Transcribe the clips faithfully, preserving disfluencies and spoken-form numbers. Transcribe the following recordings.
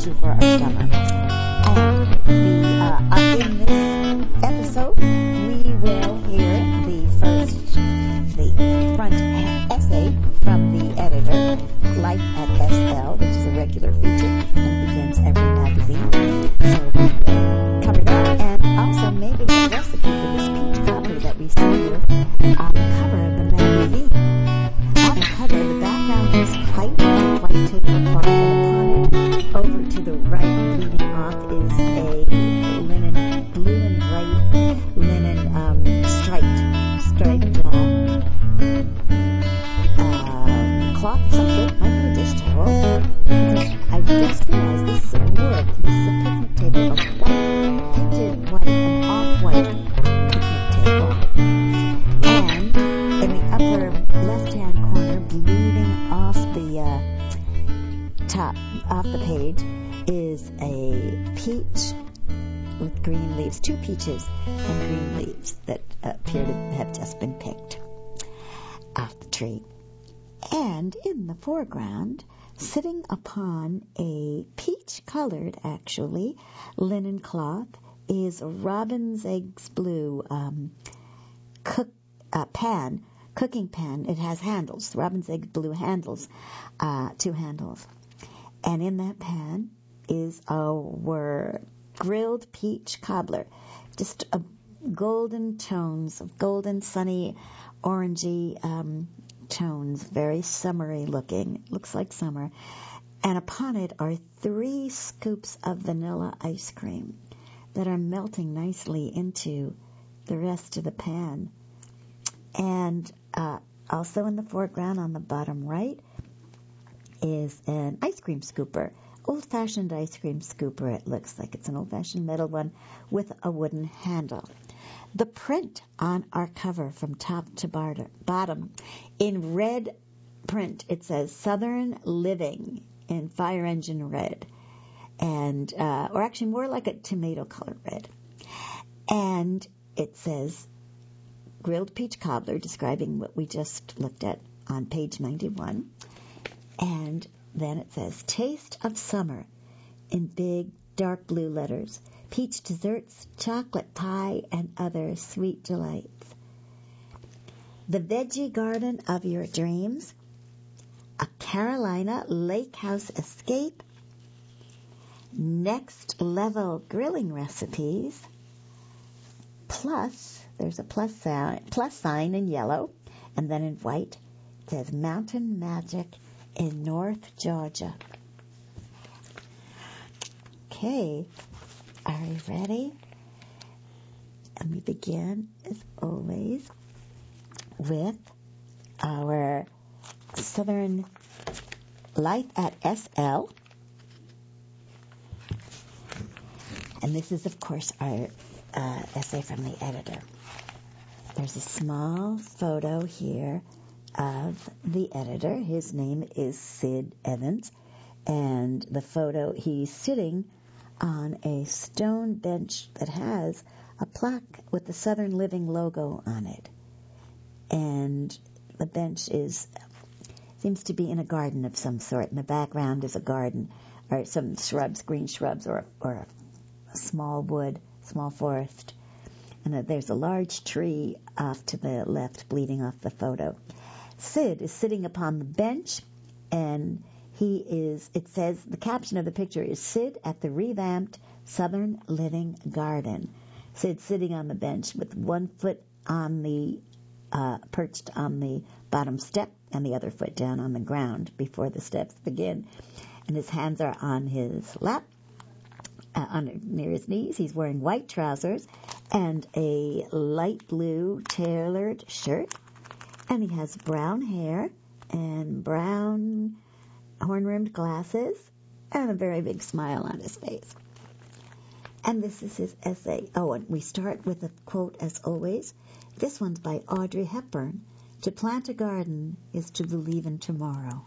issue for our summer. And the, uh, uh, in this episode, we will hear the first, the front essay from the editor, Life at S L, which is a regular feature and begins every magazine. So we will cover that, and also maybe the recipe for this peach cobbler that we see here on the cover of the magazine. On the cover, the background is white, white tablecloth, and upon it, over to the right, leading off, is a linen, blue and white linen um, striped, striped uh, uh, cloth of some sort, might be a dish towel. Because I just realized this is a wood, this is a picnic table, a white, painted white, an off-white picnic table. And in the upper left-hand corner, bleeding off the uh, top, off the page, is a peach with green leaves, two peaches and green leaves that appear to have just been picked off the tree. And in the foreground, sitting upon a peach-colored, actually, linen cloth, is robin's eggs blue um, cook uh, pan, cooking pan. It has handles, robin's eggs blue handles, uh, two handles. And in that pan is our grilled peach cobbler, just a golden tones of golden, sunny, orangey um, tones, very summery looking. Looks like summer. And upon it are three scoops of vanilla ice cream that are melting nicely into the rest of the pan. And uh, also in the foreground on the bottom right is an ice cream scooper. Old-fashioned ice cream scooper, it looks like. It's an old-fashioned metal one with a wooden handle. The print on our cover from top to bar- bottom, in red print, it says Southern Living in fire engine red, and uh, or actually more like a tomato-colored red. And it says grilled peach cobbler, describing what we just looked at on page ninety-one. And then it says, Taste of Summer, in big, dark blue letters. Peach desserts, chocolate pie, and other sweet delights. The veggie garden of your dreams. A Carolina lake house escape. Next level grilling recipes. Plus, there's a plus sign, plus sign in yellow, and then in white. It says Mountain Magic in North Georgia. Okay, are you ready? And we begin, as always, with our Southern Life at S L. And this is, of course, our uh, essay from the editor. There's a small photo here of the editor. His name is Sid Evans, and the photo, he's sitting on a stone bench that has a plaque with the Southern Living logo on it. And the bench is seems to be in a garden of some sort. In the background is a garden, or some shrubs, green shrubs, or, or a small wood, small forest. And there's a large tree off to the left, bleeding off the photo. Sid is sitting upon the bench, and he is, it says, the caption of the picture is Sid at the revamped Southern Living Garden. Sid sitting on the bench with one foot on the, uh, perched on the bottom step and the other foot down on the ground before the steps begin. And his hands are on his lap, uh, on, near his knees. He's wearing white trousers and a light blue tailored shirt. And he has brown hair and brown horn-rimmed glasses and a very big smile on his face. And this is his essay. Oh, and we start with a quote, as always. This one's by Audrey Hepburn. To plant a garden is to believe in tomorrow.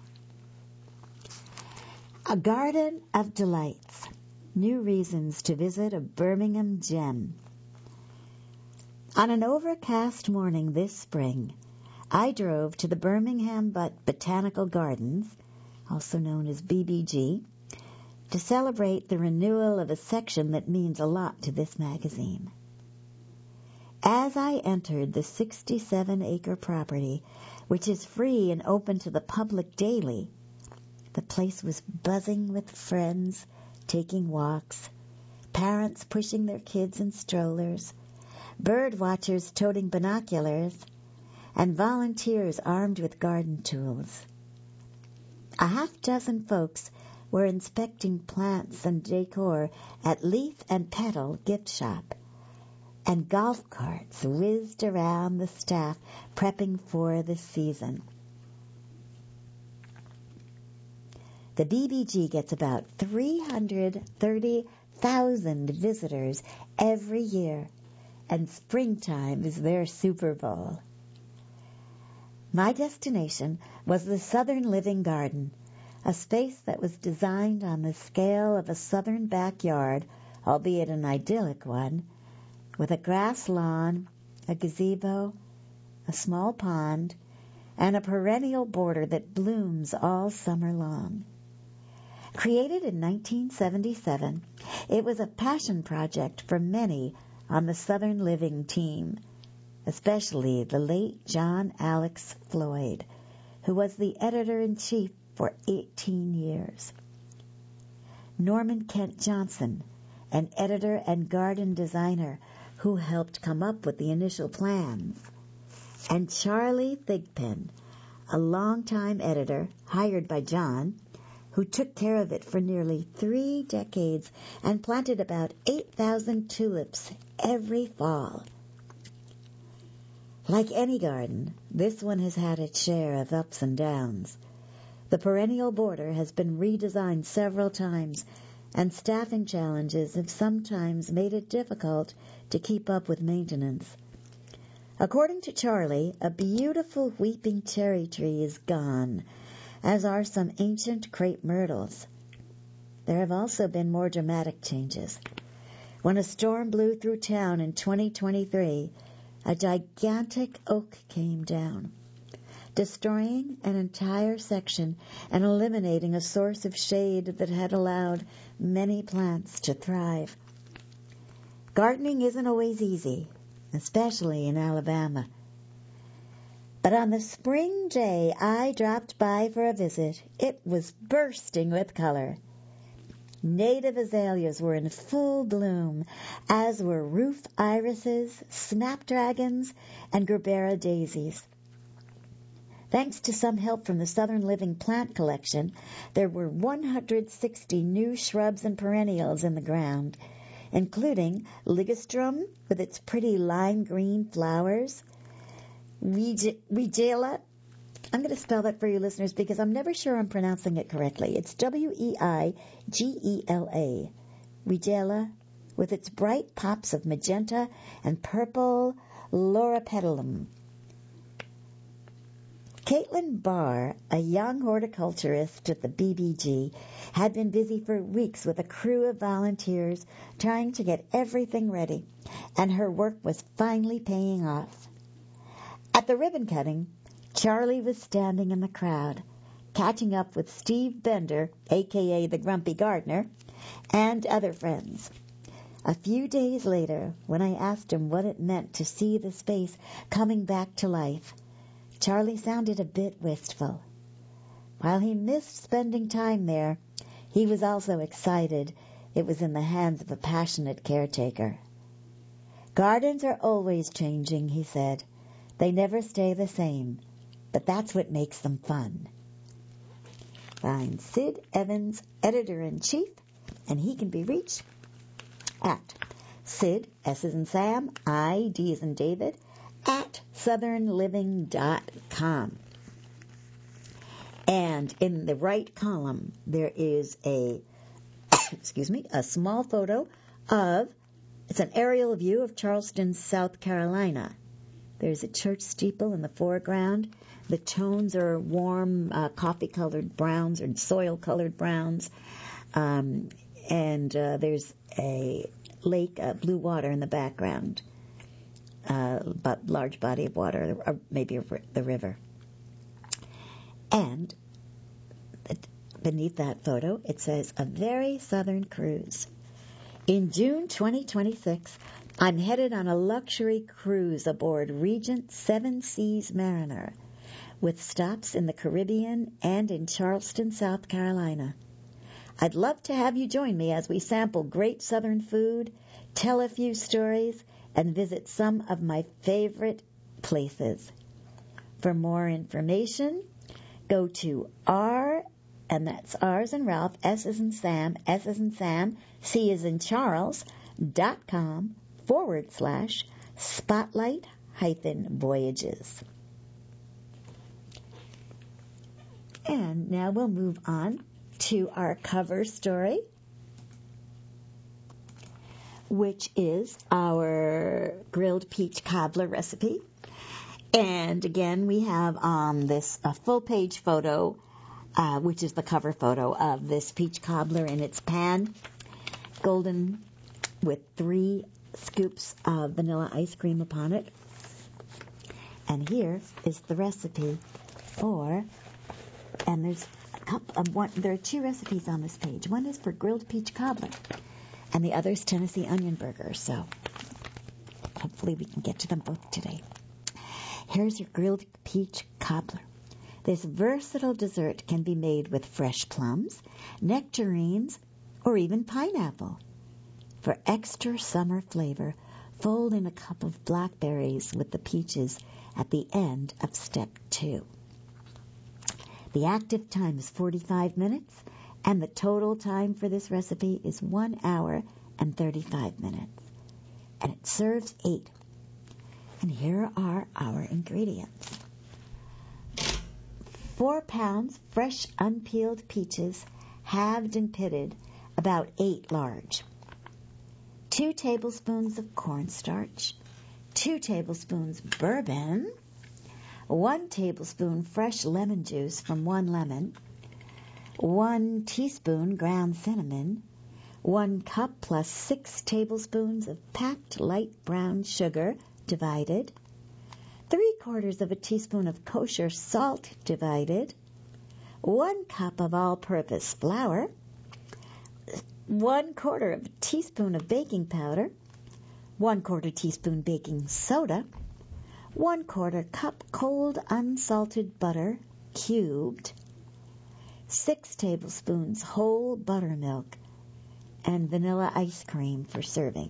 A garden of delights. New reasons to visit a Birmingham gem. On an overcast morning this spring, I drove to the Birmingham Botanical Gardens, also known as B B G, to celebrate the renewal of a section that means a lot to this magazine. As I entered the sixty-seven acre property, which is free and open to the public daily, the place was buzzing with friends taking walks, parents pushing their kids in strollers, bird watchers toting binoculars, and volunteers armed with garden tools. A half dozen folks were inspecting plants and decor at Leaf and Petal gift shop, and golf carts whizzed around the staff prepping for the season. The B B G gets about three hundred thirty thousand visitors every year, and springtime is their Super Bowl. My destination was the Southern Living Garden, a space that was designed on the scale of a southern backyard, albeit an idyllic one, with a grass lawn, a gazebo, a small pond, and a perennial border that blooms all summer long. Created in nineteen seventy-seven, it was a passion project for many on the Southern Living team, especially the late John Alex Floyd, who was the editor-in-chief for eighteen years. Norman Kent Johnson, an editor and garden designer who helped come up with the initial plans, and Charlie Thigpen, a longtime editor hired by John, who took care of it for nearly three decades and planted about eight thousand tulips every fall. Like any garden, this one has had its share of ups and downs. The perennial border has been redesigned several times, and staffing challenges have sometimes made it difficult to keep up with maintenance. According to Charlie, a beautiful weeping cherry tree is gone, as are some ancient crepe myrtles. There have also been more dramatic changes. When a storm blew through town in twenty twenty-three, a gigantic oak came down, destroying an entire section and eliminating a source of shade that had allowed many plants to thrive. Gardening isn't always easy, especially in Alabama. But on the spring day I dropped by for a visit, it was bursting with color. Native azaleas were in full bloom, as were roof irises, snapdragons, and gerbera daisies. Thanks to some help from the Southern Living Plant Collection, there were one hundred sixty new shrubs and perennials in the ground, including ligustrum with its pretty lime green flowers, Weigela. I'm going to spell that for you listeners because I'm never sure I'm pronouncing it correctly. It's W E I G E L A. Weigela, with its bright pops of magenta and purple loropetalum. Caitlin Barr, a young horticulturist at the B B G, had been busy for weeks with a crew of volunteers trying to get everything ready, and her work was finally paying off. At the ribbon cutting, Charlie was standing in the crowd, catching up with Steve Bender, a k a the Grumpy Gardener, and other friends. A few days later, when I asked him what it meant to see the space coming back to life, Charlie sounded a bit wistful. While he missed spending time there, he was also excited it was in the hands of a passionate caretaker. Gardens are always changing, he said. They never stay the same, but that's what makes them fun. Find Sid Evans, Editor-in-Chief, and he can be reached at Sid, S as in Sam, I, D as in David, at southern living dot com. And in the right column, there is a, excuse me, a small photo of, it's an aerial view of Charleston, South Carolina. There's a church steeple in the foreground. The tones are warm, uh, coffee-colored browns or soil-colored browns. Um, and uh, there's a lake, uh, blue water in the background, uh, but large body of water, or maybe the river. And beneath that photo, it says, a very southern cruise. In June twenty twenty-six, I'm headed on a luxury cruise aboard Regent Seven Seas Mariner, with stops in the Caribbean and in Charleston, South Carolina. I'd love to have you join me as we sample great southern food, tell a few stories, and visit some of my favorite places. For more information, go to R, and that's R as in Ralph, S as in Sam, S as in Sam, C as in Charles, dot com forward slash spotlight hyphen voyages. And now we'll move on to our cover story, which is our grilled peach cobbler recipe. And again, we have um, this a full-page photo, uh, which is the cover photo of this peach cobbler in its pan, golden with three scoops of vanilla ice cream upon it. And here is the recipe for, and there's a couple of one, there are two recipes on this page. One is for grilled peach cobbler, and the other is Tennessee onion burger. So hopefully we can get to them both today. Here's your grilled peach cobbler. This versatile dessert can be made with fresh plums, nectarines, or even pineapple. For extra summer flavor, fold in a cup of blackberries with the peaches at the end of step two. The active time is forty-five minutes, and the total time for this recipe is one hour and thirty-five minutes. And it serves eight. And here are our ingredients. Four pounds fresh unpeeled peaches, halved and pitted, about eight large. Two tablespoons of cornstarch, two tablespoons bourbon, one tablespoon fresh lemon juice from one lemon, one teaspoon ground cinnamon, one cup plus six tablespoons of packed light brown sugar divided, three quarters of a teaspoon of kosher salt divided, one cup of all-purpose flour, one quarter of a teaspoon of baking powder, one quarter teaspoon baking soda, one quarter cup cold unsalted butter cubed, six tablespoons whole buttermilk, and vanilla ice cream for serving.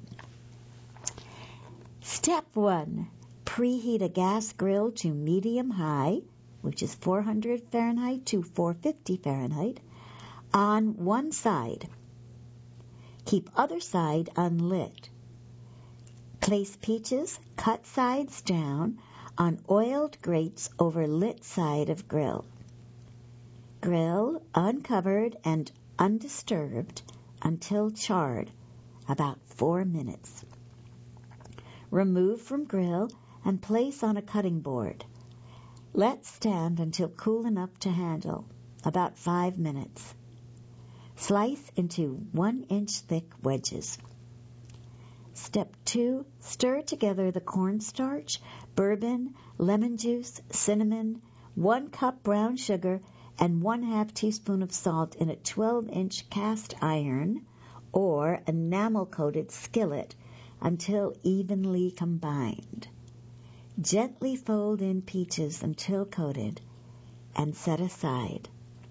Step one, preheat a gas grill to medium-high, which is four hundred Fahrenheit to four fifty Fahrenheit, on one side. Keep other side unlit. Place peaches, cut sides down, on oiled grates over lit side of grill. Grill uncovered and undisturbed until charred, about four minutes. Remove from grill and place on a cutting board. Let stand until cool enough to handle, about five minutes. Slice into one-inch thick wedges. Step two, stir together the cornstarch, bourbon, lemon juice, cinnamon, one cup brown sugar, and one-half teaspoon of salt in a twelve-inch cast iron or enamel-coated skillet until evenly combined. Gently fold in peaches until coated and set aside.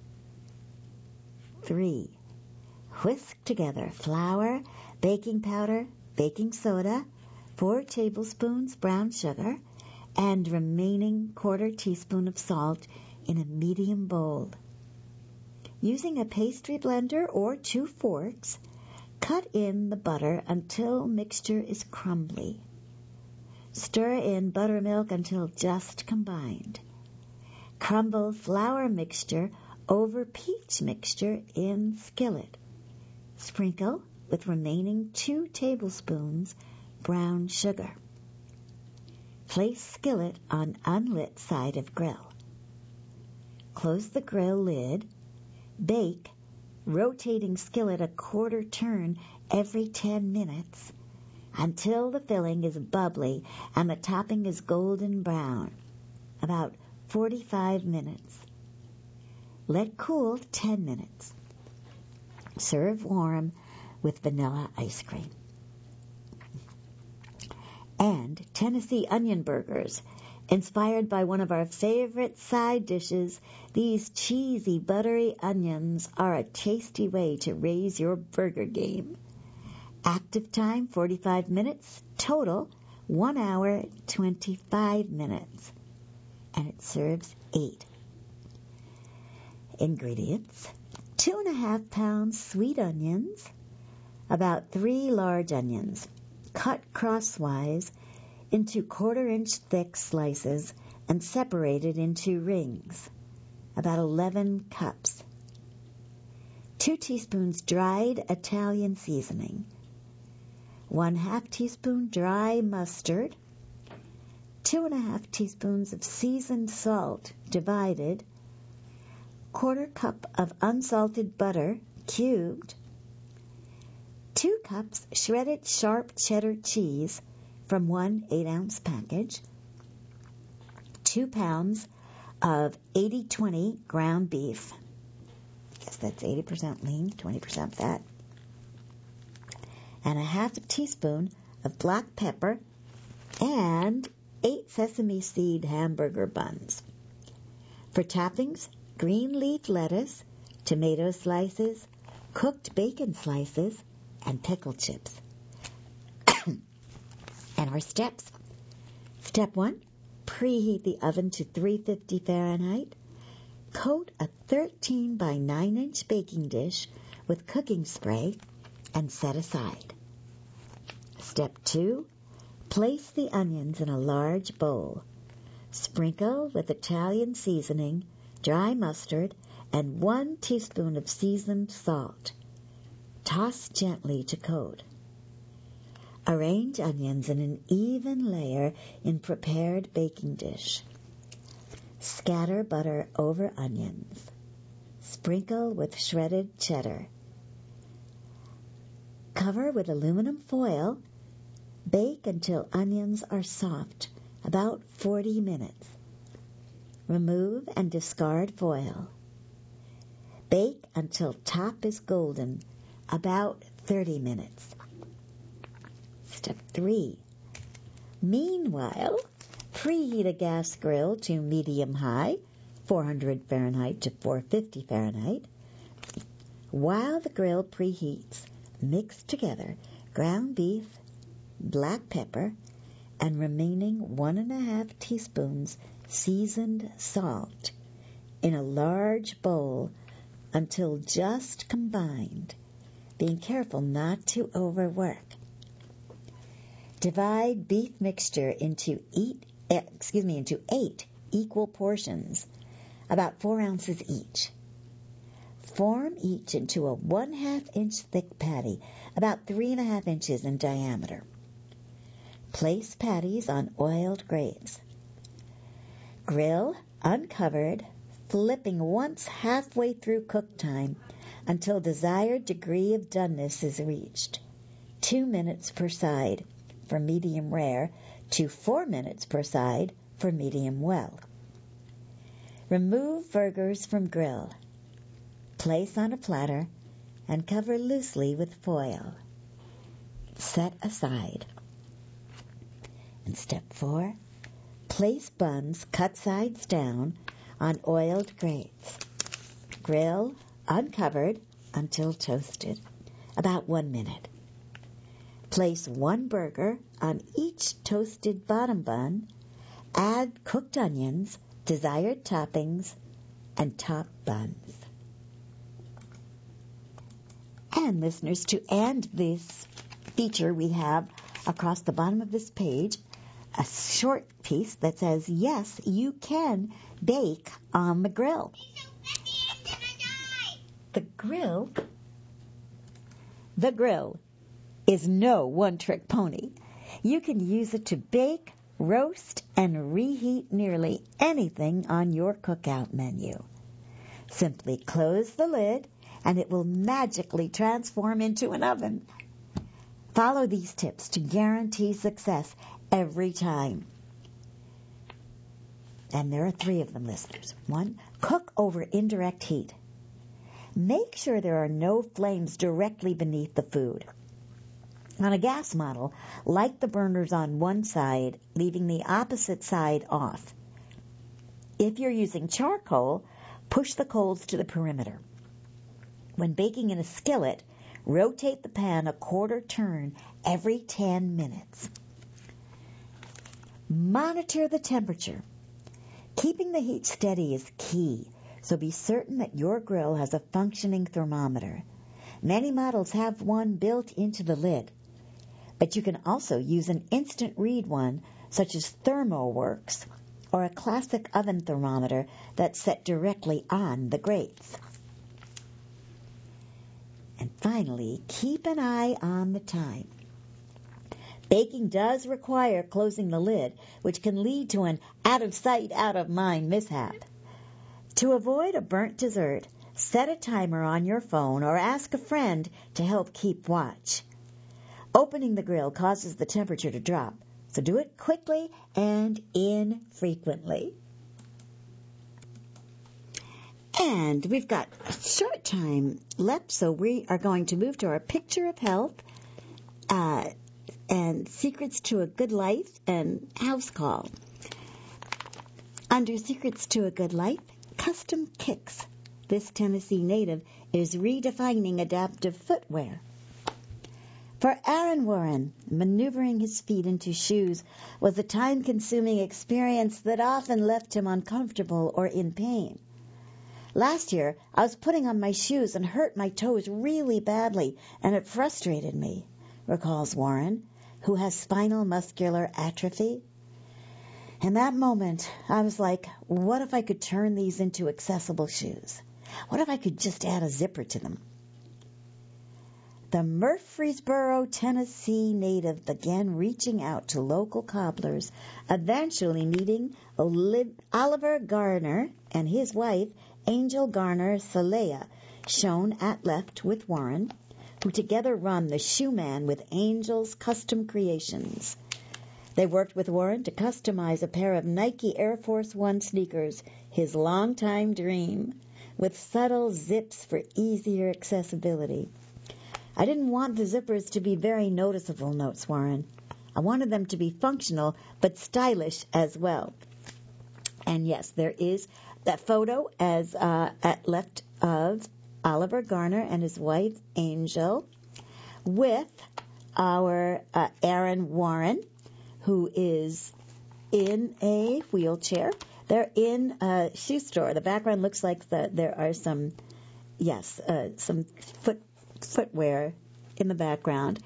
Three, whisk together flour, baking powder, baking soda, four tablespoons brown sugar, and remaining quarter teaspoon of salt in a medium bowl. Using a pastry blender or two forks, cut in the butter until mixture is crumbly. Stir in buttermilk until just combined. Crumble flour mixture over peach mixture in skillet. Sprinkle with remaining two tablespoons brown sugar. Place skillet on unlit side of grill. Close the grill lid. Bake, rotating skillet a quarter turn every ten minutes until the filling is bubbly and the topping is golden brown, about forty-five minutes. Let cool ten minutes. Serve warm with vanilla ice cream. And Tennessee onion burgers. Inspired by one of our favorite side dishes, these cheesy, buttery onions are a tasty way to raise your burger game. Active time, forty-five minutes. Total, one hour, twenty-five minutes. And it serves eight. Ingredients: two and a half pounds sweet onions, about three large onions, cut crosswise into quarter-inch thick slices and separated into rings, about eleven cups. Two teaspoons dried Italian seasoning, one half teaspoon dry mustard, two and a half teaspoons of seasoned salt divided, quarter cup of unsalted butter cubed, two cups shredded sharp cheddar cheese from one eight-ounce package, two pounds of eighty twenty ground beef. I guess that's eighty percent lean, twenty percent fat. And a half a teaspoon of black pepper and eight sesame seed hamburger buns. For toppings, green leaf lettuce, tomato slices, cooked bacon slices, and pickle chips. And our steps. Step one, preheat the oven to three fifty Fahrenheit. Coat a thirteen by nine inch baking dish with cooking spray and set aside. Step two, place the onions in a large bowl. Sprinkle with Italian seasoning, dry mustard, and one teaspoon of seasoned salt. Toss gently to coat. Arrange onions in an even layer in prepared baking dish. Scatter butter over onions. Sprinkle with shredded cheddar. Cover with aluminum foil. Bake until onions are soft, about forty minutes. Remove and discard foil. Bake until top is golden, about thirty minutes. Step three. Meanwhile, preheat a gas grill to medium-high, four hundred Fahrenheit to four fifty Fahrenheit. While the grill preheats, mix together ground beef, black pepper, and remaining one and a half teaspoons seasoned salt in a large bowl until just combined, being careful not to overwork. Divide beef mixture into eight, excuse me, into eight equal portions, about four ounces each. Form each into a one-half inch thick patty, about three and a half inches in diameter. Place patties on oiled grates. Grill uncovered, flipping once halfway through cook time until desired degree of doneness is reached. Two minutes per side for medium rare to four minutes per side for medium well. Remove burgers from grill. Place on a platter and cover loosely with foil. Set aside. And step four, place buns cut sides down on oiled grates. Grill uncovered until toasted, about one minute. Place one burger on each toasted bottom bun. Add cooked onions, desired toppings, and top buns. And listeners, to end this feature, we have across the bottom of this page a short piece that says, yes, you can bake on the grill. The grill, the grill is no one-trick pony. You can use it to bake, roast, and reheat nearly anything on your cookout menu. Simply close the lid, and it will magically transform into an oven. Follow these tips to guarantee success every time. and there are three of them, listeners. One, cook over indirect heat. Make sure there are no flames directly beneath the food. On a gas model, light the burners on one side, leaving the opposite side off. If you're using charcoal, push the coals to the perimeter. When baking in a skillet, rotate the pan a quarter turn every ten minutes. Monitor the temperature. Keeping the heat steady is key, so be certain that your grill has a functioning thermometer. Many models have one built into the lid, but you can also use an instant read one such as ThermoWorks or a classic oven thermometer that's set directly on the grates. And finally, keep an eye on the time. Baking does require closing the lid, which can lead to an out-of-sight, out-of-mind mishap. To avoid a burnt dessert, set a timer on your phone or ask a friend to help keep watch. Opening the grill causes the temperature to drop, so do it quickly and infrequently. And we've got a short time left, so we are going to move to our picture of health uh, and secrets to a good life and house call. Under Secrets to a Good Life, custom kicks. This Tennessee native is redefining adaptive footwear. For Aaron Warren, maneuvering his feet into shoes was a time-consuming experience that often left him uncomfortable or in pain. Last year, I was putting on my shoes and hurt my toes really badly, and it frustrated me, recalls Warren, who has spinal muscular atrophy. In that moment, I was like, what if I could turn these into accessible shoes? What if I could just add a zipper to them? The Murfreesboro, Tennessee native began reaching out to local cobblers, eventually meeting Oliver Garner and his wife, Angel Garner Salea, shown at left with Warren, who together run the Shoe Man with Angel's Custom Creations. They worked with Warren to customize a pair of Nike Air Force One sneakers, his longtime dream, with subtle zips for easier accessibility. I didn't want the zippers to be very noticeable, notes Warren. I wanted them to be functional but stylish as well. And yes, there is that photo as uh, at left of Oliver Garner and his wife Angel with our uh, Aaron Warren, who is in a wheelchair. They're in a shoe store. The background looks like the, there are some, yes, uh, some foot footwear in the background.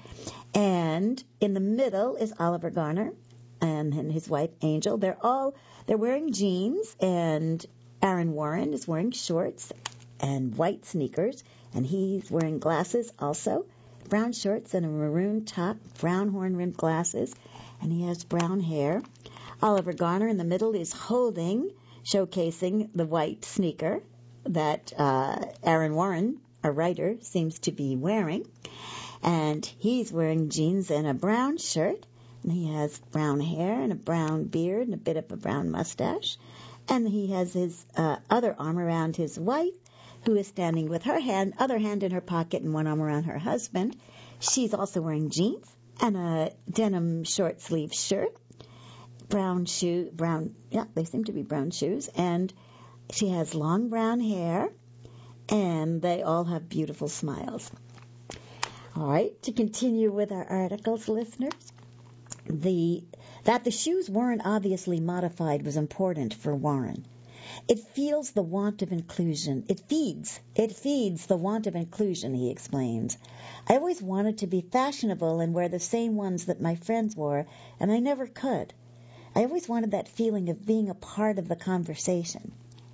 And in the middle is Oliver Garner and, and his wife Angel. They're all, they're wearing jeans, and Aaron Warren is wearing shorts and white sneakers, and he's wearing glasses also, brown shorts and a maroon top, brown horn-rimmed glasses, and he has brown hair. Oliver Garner in the middle is holding, showcasing the white sneaker that uh, Aaron Warren, a writer, seems to be wearing, and he's wearing jeans and a brown shirt, and he has brown hair and a brown beard and a bit of a brown mustache, and he has his uh, other arm around his wife, who is standing with her hand, other hand in her pocket and one arm around her husband. She's also wearing jeans and a denim short sleeve shirt, brown shoe, brown, yeah, they seem to be brown shoes, and she has long brown hair, and they all have beautiful smiles. All right, to continue with our articles, listeners, the that the shoes weren't obviously modified was important for Warren. It feels the want of inclusion. It feeds. It feeds the want of inclusion, he explains. I always wanted to be fashionable and wear the same ones that my friends wore, and I never could. I always wanted that feeling of being a part of the conversation.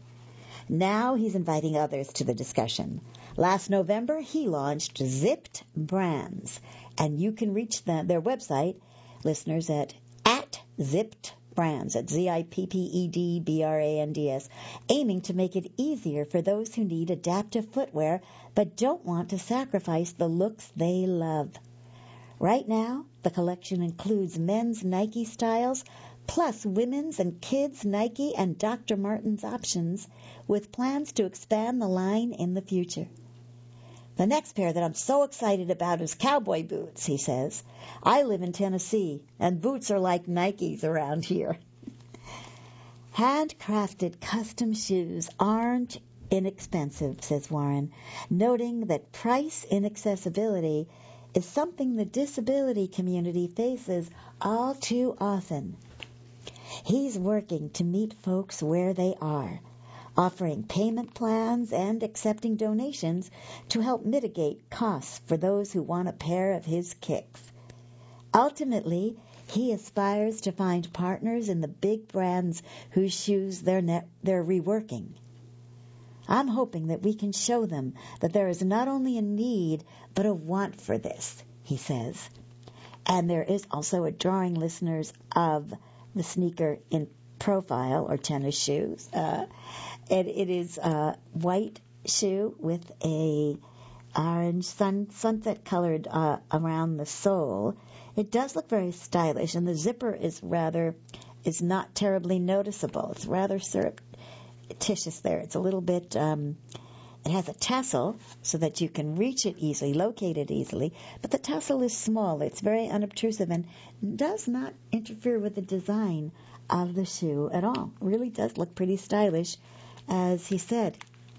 Now he's inviting others to the discussion. Last November, he launched Zipped Brands, and you can reach the, their website, listeners, at, at Zipped Brands, at Z I P P E D B R A N D S, aiming to make it easier for those who need adaptive footwear but don't want to sacrifice the looks they love. Right now, the collection includes men's Nike styles plus women's and kids' Nike and Doctor Martens options with plans to expand the line in the future. The next pair that I'm so excited about is cowboy boots, he says. I live in Tennessee, and boots are like Nikes around here. Handcrafted custom shoes aren't inexpensive, says Warren, noting that price inaccessibility is something the disability community faces all too often. He's working to meet folks where they are, offering payment plans and accepting donations to help mitigate costs for those who want a pair of his kicks. Ultimately, he aspires to find partners in the big brands whose shoes they're, ne- they're reworking. I'm hoping that we can show them that there is not only a need, but a want for this, he says. And there is also a drawing, listeners, of the sneaker in profile, or tennis shoes. Uh, it, it is a white shoe with a orange sun, sunset-colored uh, around the sole. It does look very stylish, and the zipper is rather, is not terribly noticeable. It's rather surreptitious there. It's a little bit, um, it has a tassel so that you can reach it easily, locate it easily, but the tassel is small. It's very unobtrusive and does not interfere with the design of the shoe at all. It really does look pretty stylish, as he said.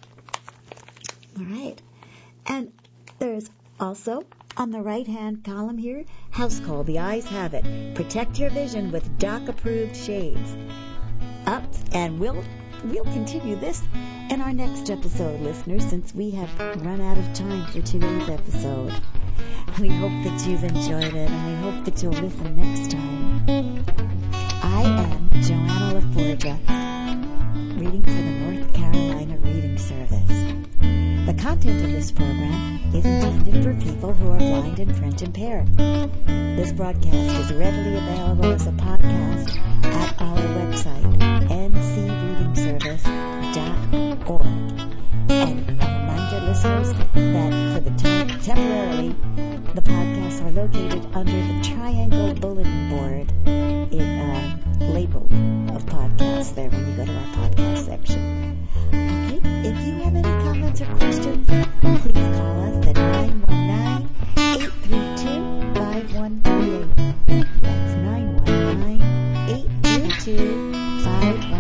All right. And there's also, on the right-hand column here, House Call. The eyes have it. Protect your vision with Doc-approved shades. Up, and we'll we'll continue this in our next episode, listeners, since we have run out of time for today's episode. We hope that you've enjoyed it, and we hope that you'll listen next time. I am Joanna LaForgia, reading for the North Carolina Reading Service. The content of this program is intended for people who are blind and print impaired. This broadcast is readily available as a podcast at our website, n c reading service dot org. And a reminder, listeners, that for the time, temporarily, the podcasts are located under the triangle bulletin board it, uh, label of podcasts there when you go to our podcast section. Okay, if you have any comments or questions, please call us at nine one nine, eight three two, five one three eight. That's nine one nine, eight three two, five one three eight.